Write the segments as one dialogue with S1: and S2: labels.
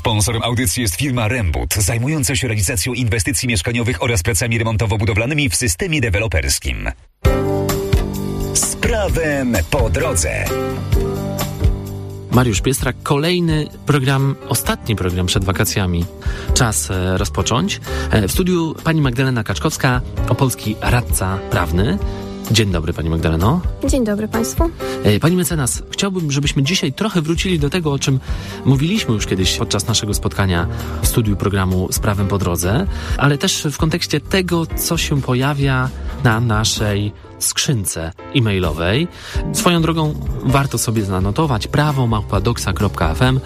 S1: Sponsorem audycji jest firma Rembut, zajmująca się realizacją inwestycji mieszkaniowych oraz pracami remontowo-budowlanymi w systemie deweloperskim. Z prawem po drodze.
S2: Mariusz Piestrak, kolejny program, ostatni program przed wakacjami. Czas rozpocząć. W studiu pani Magdalena Kaczkowska, opolski radca prawny. Dzień dobry, pani Magdaleno.
S3: Dzień dobry państwu.
S2: Pani mecenas, chciałbym, żebyśmy dzisiaj trochę wrócili do tego, o czym mówiliśmy już kiedyś podczas naszego spotkania w studiu programu Z prawem po drodze, ale też w kontekście tego, co się pojawia na naszej skrzynce e-mailowej. Swoją drogą warto sobie zanotować prawo@doxa.fm,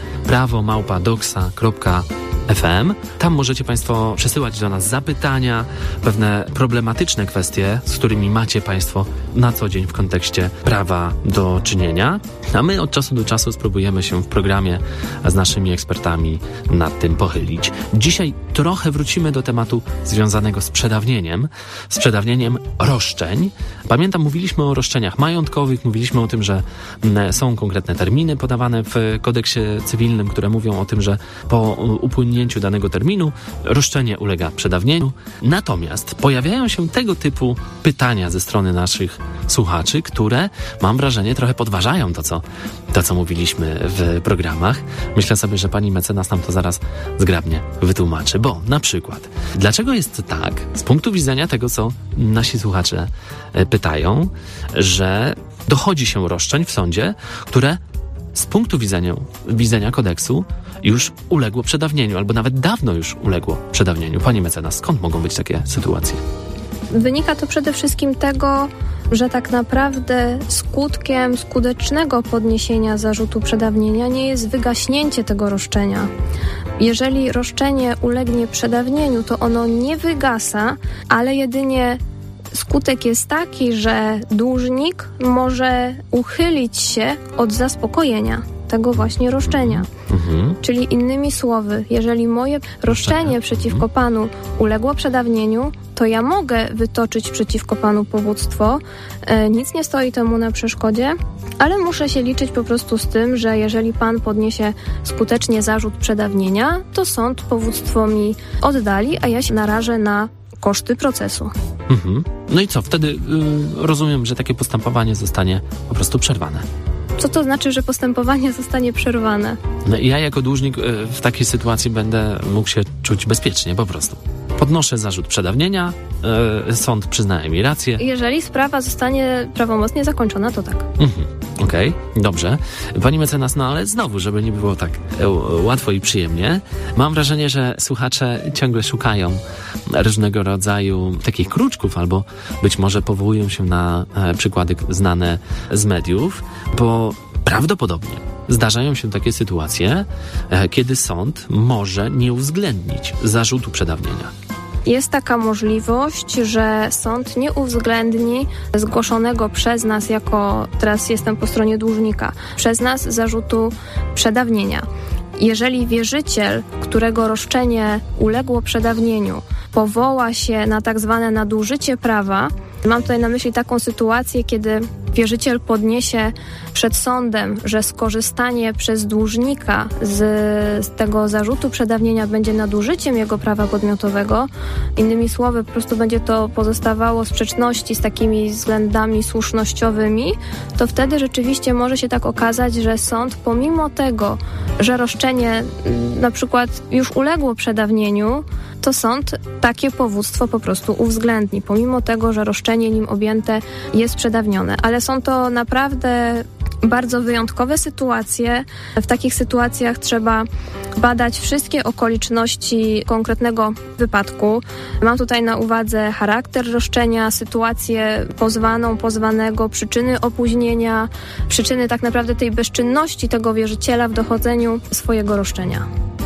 S2: prawo@doxa.fm. Tam możecie państwo przesyłać do nas zapytania, pewne problematyczne kwestie, z którymi macie państwo na co dzień w kontekście prawa do czynienia. A my od czasu do czasu spróbujemy się w programie z naszymi ekspertami nad tym pochylić. Dzisiaj trochę wrócimy do tematu związanego z przedawnieniem roszczeń. Pamiętam, mówiliśmy o roszczeniach majątkowych, mówiliśmy o tym, że są konkretne terminy podawane w kodeksie cywilnym, które mówią o tym, że po upłynięciu danego terminu roszczenie ulega przedawnieniu. Natomiast pojawiają się tego typu pytania ze strony naszych słuchaczy, które, mam wrażenie, trochę podważają to, co mówiliśmy w programach. Myślę sobie, że pani mecenas nam to zaraz zgrabnie wytłumaczy, bo na przykład, dlaczego jest tak, z punktu widzenia tego, co nasi słuchacze pytają, że dochodzi się roszczeń w sądzie, które z punktu widzenia kodeksu już uległo przedawnieniu, albo nawet dawno już uległo przedawnieniu. Pani mecenas, skąd mogą być takie sytuacje?
S3: Wynika to przede wszystkim tego, że tak naprawdę skutkiem skutecznego podniesienia zarzutu przedawnienia nie jest wygaśnięcie tego roszczenia. Jeżeli roszczenie ulegnie przedawnieniu, to ono nie wygasa, ale jedynie skutek jest taki, że dłużnik może uchylić się od zaspokojenia tego właśnie roszczenia. Czyli innymi słowy, jeżeli moje roszczenie przeciwko panu uległo przedawnieniu, to ja mogę wytoczyć przeciwko panu powództwo. Nic nie stoi temu na przeszkodzie, ale muszę się liczyć po prostu z tym, że jeżeli pan podniesie skutecznie zarzut przedawnienia, to sąd powództwo mi oddali, a ja się narażę na koszty procesu.
S2: No i co? Wtedy rozumiem, że takie postępowanie zostanie po prostu przerwane.
S3: Co to znaczy, że postępowanie zostanie przerwane?
S2: No i ja jako dłużnik w takiej sytuacji będę mógł się czuć bezpiecznie po prostu. Podnoszę zarzut przedawnienia, sąd przyznaje mi rację.
S3: Jeżeli sprawa zostanie prawomocnie zakończona, to tak.
S2: Okej, dobrze. Pani mecenas, no ale znowu, żeby nie było tak łatwo i przyjemnie, mam wrażenie, że słuchacze ciągle szukają różnego rodzaju takich kruczków, albo być może powołują się na przykłady znane z mediów, bo prawdopodobnie zdarzają się takie sytuacje, kiedy sąd może nie uwzględnić zarzutu przedawnienia.
S3: Jest taka możliwość, że sąd nie uwzględni zgłoszonego przez nas, teraz jestem po stronie dłużnika, przez nas zarzutu przedawnienia. Jeżeli wierzyciel, którego roszczenie uległo przedawnieniu, powoła się na tak zwane nadużycie prawa, mam tutaj na myśli taką sytuację, kiedy wierzyciel podniesie przed sądem, że skorzystanie przez dłużnika z tego zarzutu przedawnienia będzie nadużyciem jego prawa podmiotowego. Innymi słowy, po prostu będzie to pozostawało w sprzeczności z takimi względami słusznościowymi, to wtedy rzeczywiście może się tak okazać, że sąd pomimo tego, że roszczenie na przykład już uległo przedawnieniu, to sąd takie powództwo po prostu uwzględni, pomimo tego, że roszczenie nim objęte jest przedawnione. Ale są to naprawdę bardzo wyjątkowe sytuacje. W takich sytuacjach trzeba badać wszystkie okoliczności konkretnego wypadku. Mam tutaj na uwadze charakter roszczenia, sytuację pozwanego, przyczyny opóźnienia, przyczyny tak naprawdę tej bezczynności tego wierzyciela w dochodzeniu swojego roszczenia.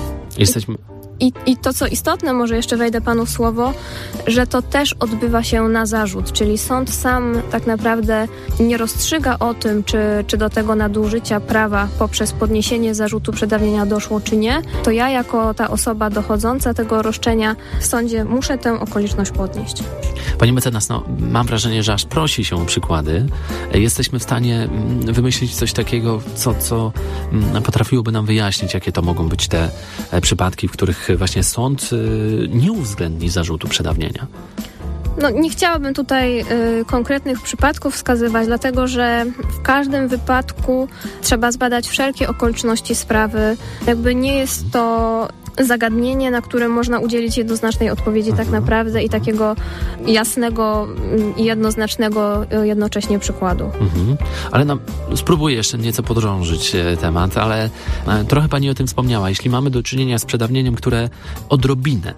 S3: I to, co istotne, może jeszcze wejdę panu w słowo, że to też odbywa się na zarzut, czyli sąd sam tak naprawdę nie rozstrzyga o tym, czy do tego nadużycia prawa poprzez podniesienie zarzutu przedawnienia doszło, czy nie. To ja jako ta osoba dochodząca tego roszczenia w sądzie muszę tę okoliczność podnieść.
S2: Pani mecenas, mam wrażenie, że aż prosi się o przykłady. Jesteśmy w stanie wymyślić coś takiego, co potrafiłoby nam wyjaśnić, jakie to mogą być te przypadki, w których właśnie sąd nie uwzględni zarzutu przedawnienia.
S3: Nie chciałabym tutaj konkretnych przypadków wskazywać, dlatego że w każdym wypadku trzeba zbadać wszelkie okoliczności sprawy. Jakby nie jest to zagadnienie, na które można udzielić jednoznacznej odpowiedzi tak naprawdę i takiego jasnego i jednoznacznego jednocześnie przykładu.
S2: Ale spróbuję jeszcze nieco podrążyć temat, ale trochę pani o tym wspomniała. Jeśli mamy do czynienia z przedawnieniem, które odrobinę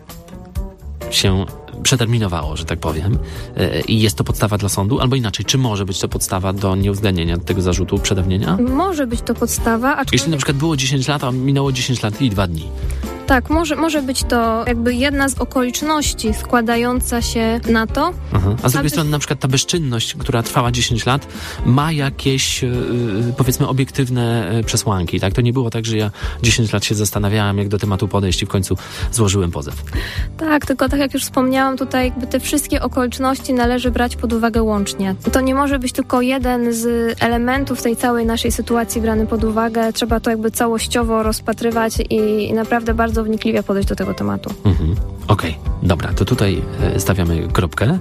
S2: się przeterminowało, że tak powiem, i jest to podstawa dla sądu, albo inaczej, czy może być to podstawa do nieuwzględnienia tego zarzutu przedawnienia?
S3: Może być to podstawa, aczkolwiek...
S2: Jeśli na przykład było 10 lat, a minęło 10 lat i 2 dni.
S3: Tak, może być to jakby jedna z okoliczności składająca się na to.
S2: A z drugiej strony na przykład ta bezczynność, która trwała 10 lat, ma jakieś, powiedzmy, obiektywne przesłanki, tak? To nie było tak, że ja 10 lat się zastanawiałam, jak do tematu podejść i w końcu złożyłem pozew.
S3: Tak, tylko tak jak już wspomniałam, tutaj jakby te wszystkie okoliczności należy brać pod uwagę łącznie. To nie może być tylko jeden z elementów tej całej naszej sytuacji brany pod uwagę. Trzeba to jakby całościowo rozpatrywać i naprawdę bardzo wnikliwie podejść do tego tematu.
S2: Okej, dobra, to tutaj stawiamy kropkę.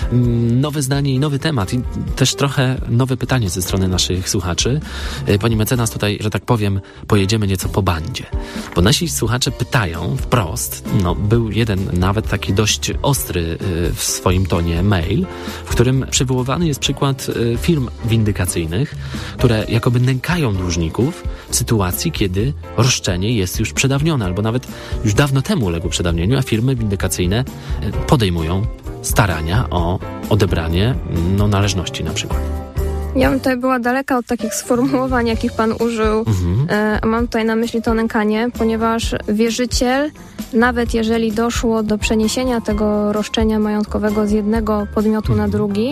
S2: Nowe zdanie i nowy temat i też trochę nowe pytanie ze strony naszych słuchaczy. Pani mecenas, tutaj, że tak powiem, pojedziemy nieco po bandzie, bo nasi słuchacze pytają wprost, był jeden nawet taki dość ostry w swoim tonie mail, w którym przywoływany jest przykład firm windykacyjnych, które jakoby nękają dłużników w sytuacji, kiedy roszczenie jest już przedawnione, albo nawet już dawno temu uległo przedawnieniu, a firmy windykacyjne podejmują starania o odebranie należności na przykład.
S3: Ja bym tutaj była daleka od takich sformułowań, jakich pan użył. Mam tutaj na myśli to nękanie, ponieważ wierzyciel, nawet jeżeli doszło do przeniesienia tego roszczenia majątkowego z jednego podmiotu na drugi,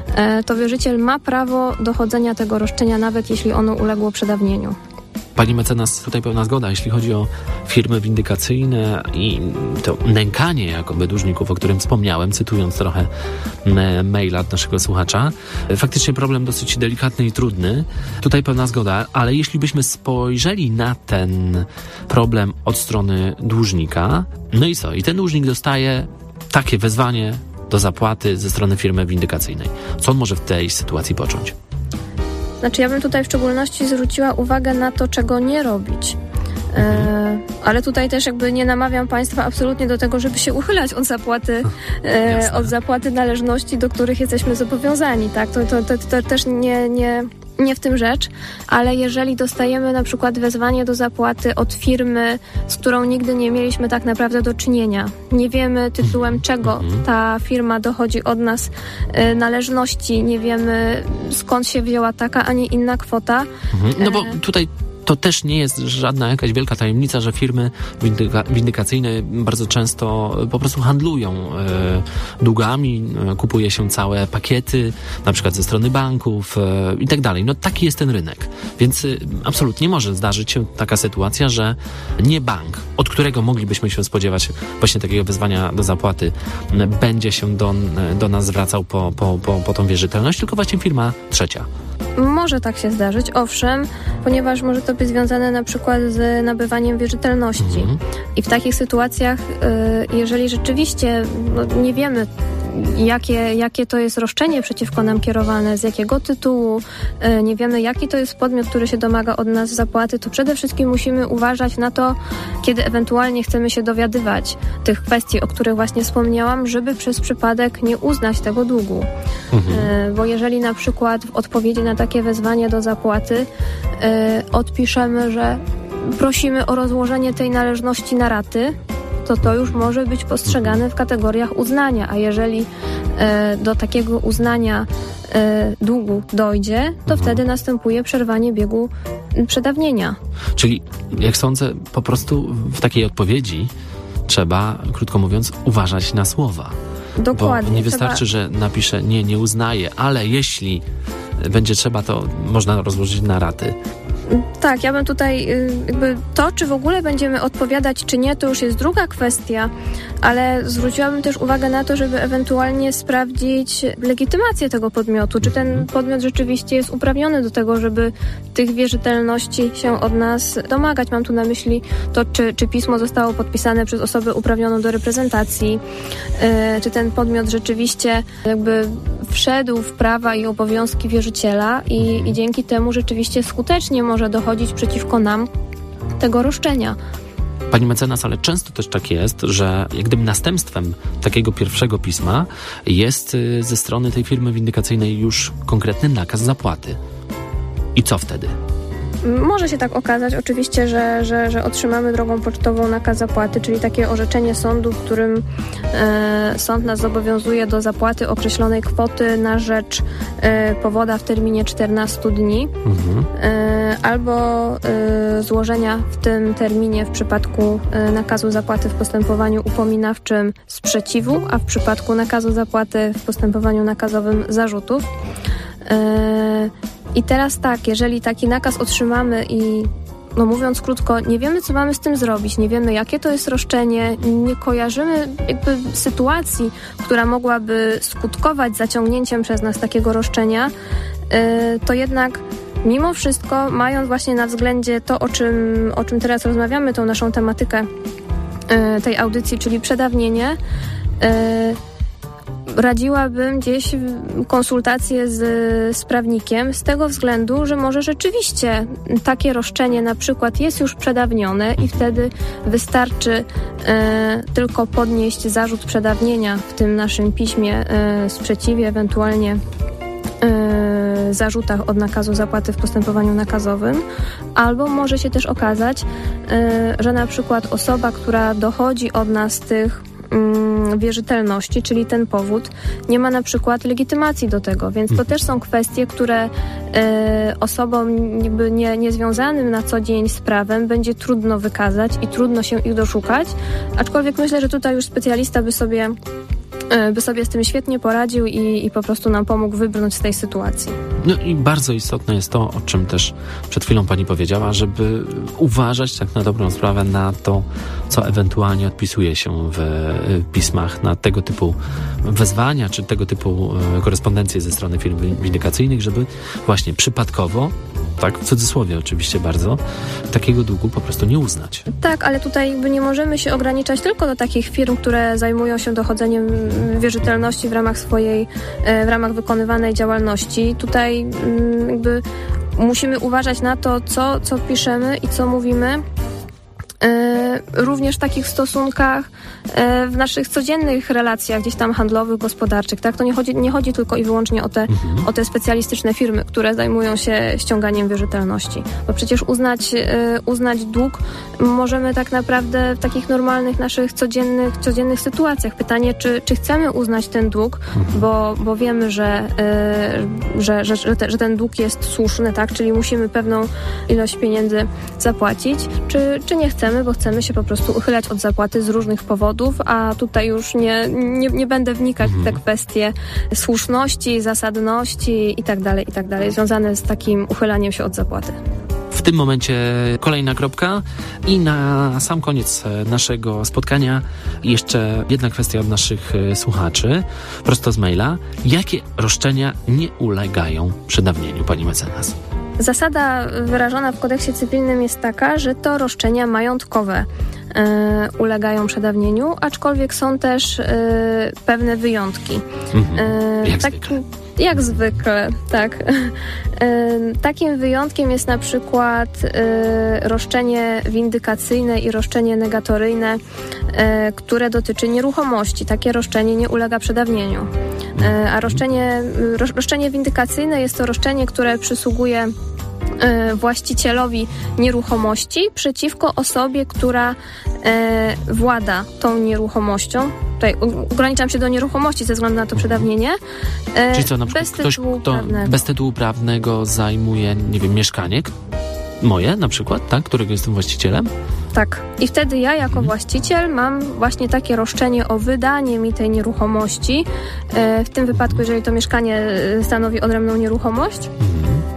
S3: to wierzyciel ma prawo dochodzenia tego roszczenia, nawet jeśli ono uległo przedawnieniu.
S2: Pani mecenas, tutaj pełna zgoda, jeśli chodzi o firmy windykacyjne i to nękanie jakoby dłużników, o którym wspomniałem, cytując trochę maila od naszego słuchacza. Faktycznie problem dosyć delikatny i trudny. Tutaj pełna zgoda, ale jeśli byśmy spojrzeli na ten problem od strony dłużnika, i co? I ten dłużnik dostaje takie wezwanie do zapłaty ze strony firmy windykacyjnej. Co on może w tej sytuacji począć?
S3: Ja bym tutaj w szczególności zwróciła uwagę na to, czego nie robić. Ale tutaj też jakby nie namawiam Państwa absolutnie do tego, żeby się uchylać od zapłaty należności, do których jesteśmy zobowiązani. Tak? To też nie w tym rzecz, ale jeżeli dostajemy na przykład wezwanie do zapłaty od firmy, z którą nigdy nie mieliśmy tak naprawdę do czynienia, nie wiemy tytułem czego ta firma dochodzi od nas należności, nie wiemy skąd się wzięła taka, a nie inna kwota.
S2: Bo tutaj to też nie jest żadna jakaś wielka tajemnica, że firmy windykacyjne bardzo często po prostu handlują długami, kupuje się całe pakiety, na przykład ze strony banków i tak dalej. Taki jest ten rynek. Więc absolutnie może zdarzyć się taka sytuacja, że nie bank, od którego moglibyśmy się spodziewać właśnie takiego wezwania do zapłaty, będzie się do nas zwracał po tą wierzytelność, tylko właśnie firma trzecia.
S3: Może tak się zdarzyć, owszem, ponieważ może to być związane na przykład z nabywaniem wierzytelności. I w takich sytuacjach, jeżeli rzeczywiście nie wiemy, jakie to jest roszczenie przeciwko nam kierowane, z jakiego tytułu, nie wiemy, jaki to jest podmiot, który się domaga od nas zapłaty, to przede wszystkim musimy uważać na to, kiedy ewentualnie chcemy się dowiadywać tych kwestii, o których właśnie wspomniałam, żeby przez przypadek nie uznać tego długu. Bo jeżeli na przykład w odpowiedzi na takie wezwanie do zapłaty odpiszemy, że prosimy o rozłożenie tej należności na raty, to już może być postrzegane w kategoriach uznania, a jeżeli do takiego uznania długu dojdzie, to wtedy następuje przerwanie biegu przedawnienia.
S2: Czyli, jak sądzę, po prostu w takiej odpowiedzi trzeba, krótko mówiąc, uważać na słowa.
S3: Dokładnie.
S2: Bo nie wystarczy, że napiszę nie uznaję, ale jeśli będzie trzeba, to można rozłożyć na raty.
S3: Tak, ja bym tutaj jakby to, czy w ogóle będziemy odpowiadać, czy nie, to już jest druga kwestia, ale zwróciłabym też uwagę na to, żeby ewentualnie sprawdzić legitymację tego podmiotu, czy ten podmiot rzeczywiście jest uprawniony do tego, żeby tych wierzytelności się od nas domagać. Mam tu na myśli to, czy pismo zostało podpisane przez osobę uprawnioną do reprezentacji, czy ten podmiot rzeczywiście jakby wszedł w prawa i obowiązki wierzyciela i dzięki temu rzeczywiście skutecznie może dochodzić przeciwko nam tego roszczenia.
S2: Pani mecenas, ale często też tak jest, że jak gdyby następstwem takiego pierwszego pisma jest ze strony tej firmy windykacyjnej już konkretny nakaz zapłaty. I co wtedy?
S3: Może się tak okazać oczywiście, że otrzymamy drogą pocztową nakaz zapłaty, czyli takie orzeczenie sądu, w którym sąd nas zobowiązuje do zapłaty określonej kwoty na rzecz powoda w terminie 14 dni albo złożenia w tym terminie w przypadku nakazu zapłaty w postępowaniu upominawczym sprzeciwu, a w przypadku nakazu zapłaty w postępowaniu nakazowym zarzutów. I teraz tak, jeżeli taki nakaz otrzymamy i mówiąc krótko, nie wiemy, co mamy z tym zrobić, nie wiemy, jakie to jest roszczenie, nie kojarzymy jakby sytuacji, która mogłaby skutkować zaciągnięciem przez nas takiego roszczenia, to jednak mimo wszystko, mając właśnie na względzie to, o czym teraz rozmawiamy, tą naszą tematykę tej audycji, czyli przedawnienie, radziłabym gdzieś konsultację z prawnikiem z tego względu, że może rzeczywiście takie roszczenie na przykład jest już przedawnione i wtedy wystarczy tylko podnieść zarzut przedawnienia w tym naszym piśmie sprzeciwie, ewentualnie zarzutach od nakazu zapłaty w postępowaniu nakazowym, albo może się też okazać, że na przykład osoba, która dochodzi od nas tych wierzytelności, czyli ten powód, nie ma na przykład legitymacji do tego, więc to też są kwestie, które osobom jakby nie związanym na co dzień z prawem będzie trudno wykazać i trudno się ich doszukać, aczkolwiek myślę, że tutaj już specjalista by sobie z tym świetnie poradził i po prostu nam pomógł wybrnąć z tej sytuacji.
S2: No i bardzo istotne jest to, o czym też przed chwilą pani powiedziała, żeby uważać tak na dobrą sprawę na to, co ewentualnie odpisuje się w pismach na tego typu wezwania, czy tego typu korespondencje ze strony firm windykacyjnych, żeby właśnie przypadkowo, tak w cudzysłowie oczywiście bardzo, takiego długu po prostu nie uznać.
S3: Tak, ale tutaj jakby nie możemy się ograniczać tylko do takich firm, które zajmują się dochodzeniem wierzytelności w ramach wykonywanej działalności. Tutaj jakby musimy uważać na to, co piszemy i co mówimy. Również w takich stosunkach w naszych codziennych relacjach gdzieś tam handlowych, gospodarczych, tak? To nie chodzi tylko i wyłącznie o te specjalistyczne firmy, które zajmują się ściąganiem wierzytelności. Bo przecież uznać dług możemy tak naprawdę w takich normalnych naszych codziennych sytuacjach. Pytanie, czy chcemy uznać ten dług, bo wiemy, że ten dług jest słuszny, tak? Czyli musimy pewną ilość pieniędzy zapłacić, czy nie chcemy, bo chcemy się po prostu uchylać od zapłaty z różnych powodów, a tutaj już nie będę wnikać w te kwestie słuszności, zasadności i tak dalej, związane z takim uchylaniem się od zapłaty.
S2: W tym momencie kolejna kropka i na sam koniec naszego spotkania jeszcze jedna kwestia od naszych słuchaczy, prosto z maila. Jakie roszczenia nie ulegają przedawnieniu, pani mecenas?
S3: Zasada wyrażona w kodeksie cywilnym jest taka, że to roszczenia majątkowe ulegają przedawnieniu, aczkolwiek są też pewne wyjątki. Jak zwykle, tak. Takim wyjątkiem jest na przykład roszczenie windykacyjne i roszczenie negatoryjne, które dotyczy nieruchomości. Takie roszczenie nie ulega przedawnieniu. A roszczenie windykacyjne jest to roszczenie, które przysługuje właścicielowi nieruchomości przeciwko osobie, która włada tą nieruchomością. Tutaj ograniczam się do nieruchomości ze względu na to przedawnienie.
S2: Czyli co, na przykład ktoś, kto bez tytułu prawnego zajmuje, nie wiem, mieszkanie moje na przykład, tak, którego jestem właścicielem?
S3: Tak. I wtedy ja jako właściciel mam właśnie takie roszczenie o wydanie mi tej nieruchomości. W tym wypadku, jeżeli to mieszkanie stanowi odrębną nieruchomość.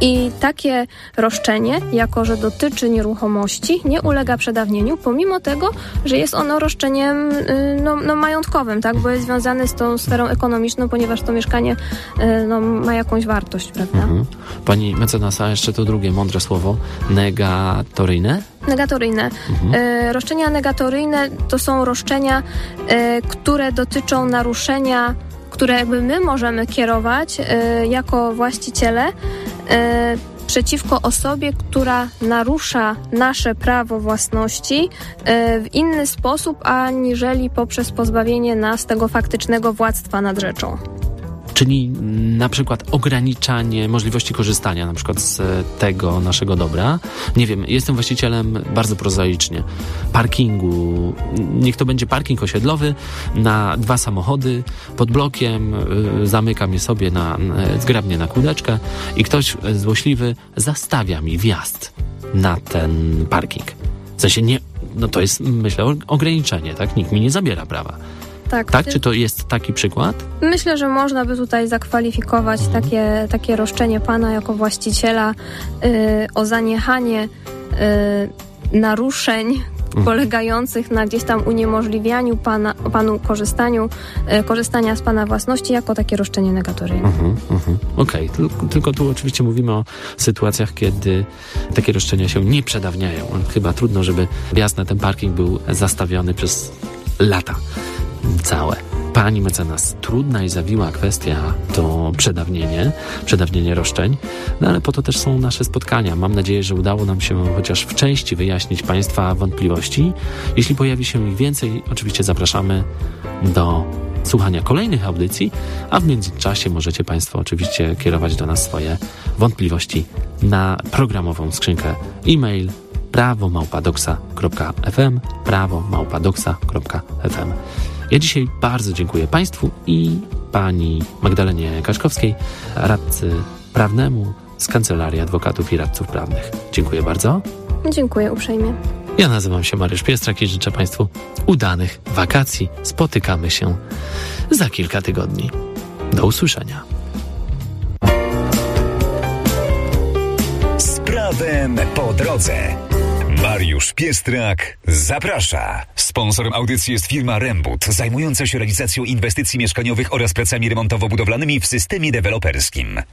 S3: I takie roszczenie, jako że dotyczy nieruchomości, nie ulega przedawnieniu, pomimo tego, że jest ono roszczeniem majątkowym, tak? Bo jest związane z tą sferą ekonomiczną, ponieważ to mieszkanie ma jakąś wartość, prawda?
S2: Pani mecenasa, jeszcze to drugie mądre słowo, negatoryjne?
S3: Negatoryjne. Roszczenia negatoryjne to są roszczenia, które dotyczą naruszenia, które jakby my możemy kierować jako właściciele przeciwko osobie, która narusza nasze prawo własności w inny sposób, aniżeli poprzez pozbawienie nas tego faktycznego władztwa nad rzeczą.
S2: Czyli na przykład ograniczanie możliwości korzystania na przykład z tego naszego dobra. Nie wiem, jestem właścicielem bardzo prozaicznie parkingu. Niech to będzie parking osiedlowy na 2 samochody pod blokiem. Zamykam je sobie zgrabnie na kółdeczkę i ktoś złośliwy zastawia mi wjazd na ten parking. W sensie to jest, myślę, ograniczenie, tak? Nikt mi nie zabiera prawa. Tak? Czy to jest taki przykład?
S3: Myślę, że można by tutaj zakwalifikować takie roszczenie pana jako właściciela o zaniechanie naruszeń polegających na gdzieś tam uniemożliwianiu panu korzystania z pana własności jako takie roszczenie negatoryjne.
S2: Okej. Tylko tu oczywiście mówimy o sytuacjach, kiedy takie roszczenia się nie przedawniają. Chyba trudno, żeby wjazd na ten parking był zastawiony przez lata całe. Pani mecenas, trudna i zawiła kwestia to przedawnienie roszczeń, ale po to też są nasze spotkania. Mam nadzieję, że udało nam się chociaż w części wyjaśnić Państwa wątpliwości. Jeśli pojawi się ich więcej, oczywiście zapraszamy do słuchania kolejnych audycji, a w międzyczasie możecie Państwo oczywiście kierować do nas swoje wątpliwości na programową skrzynkę e-mail prawo@doxa.fm prawo@doxa.fm. Ja dzisiaj bardzo dziękuję Państwu i pani Magdalenie Kaszkowskiej, radcy prawnemu z Kancelarii Adwokatów i Radców Prawnych. Dziękuję bardzo.
S3: Dziękuję uprzejmie.
S2: Ja nazywam się Mariusz Piestrak i życzę Państwu udanych wakacji. Spotykamy się za kilka tygodni. Do usłyszenia.
S1: Z prawem po drodze. Mariusz Piestrak zaprasza. Sponsorem audycji jest firma Rembut, zajmująca się realizacją inwestycji mieszkaniowych oraz pracami remontowo-budowlanymi w systemie deweloperskim.